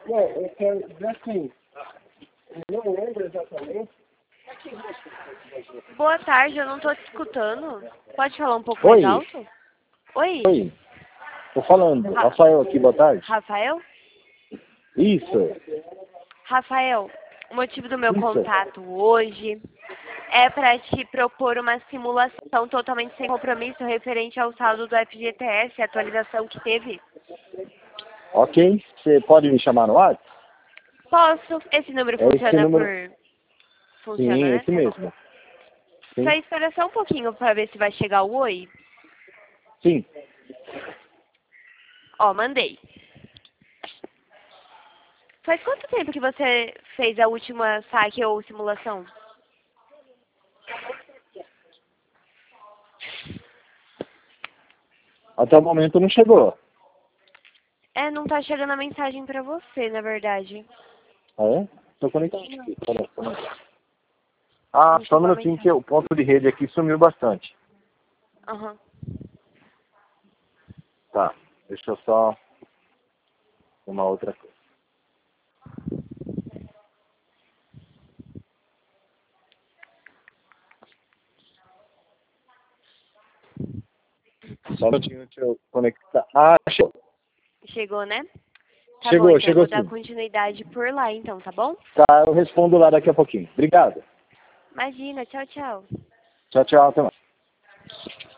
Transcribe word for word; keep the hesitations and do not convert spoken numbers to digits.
Não, eu quero dizer assim, eu não lembro exatamente. Boa tarde, eu não tô te escutando. Pode falar um pouco Oi. mais alto? Oi. Oi, tô falando. Ra- Rafael aqui, boa tarde. Rafael? Isso, Rafael, o motivo do meu isso. contato hoje é para te propor uma simulação totalmente sem compromisso referente ao saldo do F G T S, a atualização que teve. Ok, você pode me chamar no WhatsApp? Posso? Esse número É esse funciona número. por... Funciona, Sim, né? esse mesmo. Sim, Só espera só um pouquinho para ver se vai chegar o oi. sim. Ó, mandei. Faz quanto tempo que você fez a última saque ou simulação? Até o momento não chegou. É, não tá chegando a mensagem pra você, na verdade. Ah, é? Tô conectado aqui. Pera, pera. Ah, Não só um chegou a minutinho que mensagem. o ponto de rede aqui sumiu bastante. Aham. Tá, deixa eu só uma outra coisa. Só um minutinho, deixa eu conectar. Ah, chegou. Chegou, né? Tá bom, Chegou, então eu chegou vou dar sim. continuidade por lá, então, tá bom? Tá, eu respondo lá daqui a pouquinho. Obrigado. Imagina, tchau, tchau. Tchau, tchau, até mais.